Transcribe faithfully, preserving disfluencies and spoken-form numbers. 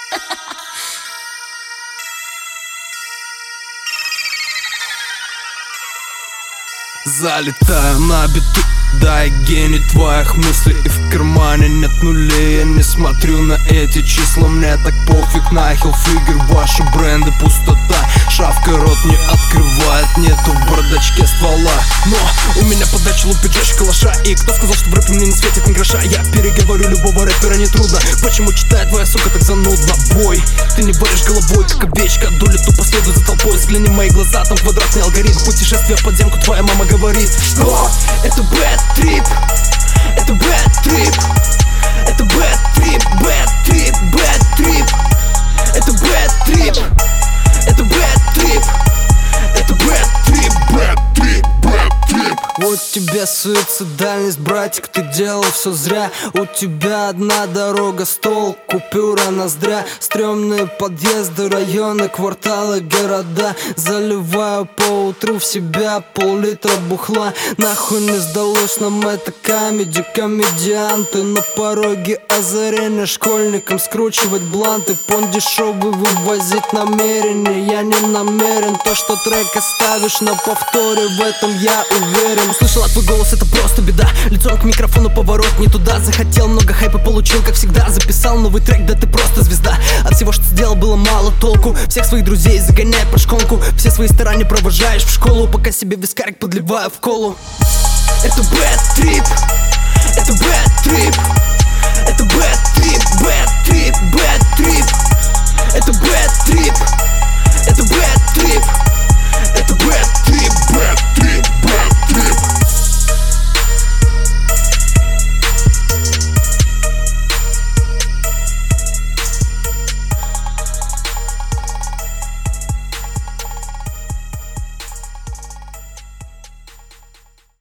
Залетаю на биты, да и гений твоих мыслей. И в кармане нет нулей. Я не смотрю на эти числа, мне так пофиг на Хилфигер. Ваши бренды пустота, шавка рот не открывает, нету в бардачке ствола. Но у меня подача лупиджешь калаша. И кто сказал, что в рэпе мне не светит ни гроша? Я переговорю любого рэпера нетрудно. Почему читает твоя сука так занудно? Бой, ты не варишь головой, как овечка. Доля тупо следует за толпой. Взгляни в мои глаза, там квадратный алгоритм. Путешествие в подземку, твоя мама говорит, что это bad trip, это bad trip, это bad trip, bad trip, bad trip, это bad trip, это bad trip, это bad trip, bad trip, bad trip. Вот тебе суицидальность, братик, ты делал все зря. У тебя одна дорога, стол, купюра ноздря. Стрёмные подъезды, районы, кварталы, города. Заливаю по утру в себя пол-литра бухла. Нахуй не сдалось нам это камеди, комедианты. На пороге озарения школьникам скручивать бланты. Пон дешевый вывозить намерение. Я не намерен, то, что трек оставишь на повторе, в этом я уверен. Услышала твой голос, это просто беда. Лицом к микрофону поворот не туда. Захотел много хайпа, получил как всегда. Записал новый трек, да ты просто звезда. От всего, что сделал, было мало толку. Всех своих друзей загоняй по шконку. Все свои старания провожаешь в школу, пока себе вискарик подливаю в колу. Это bad trip, это bad trip, это bad trip, bad trip, bad trip, это bad trip, это bad trip, это bad trip, bad trip.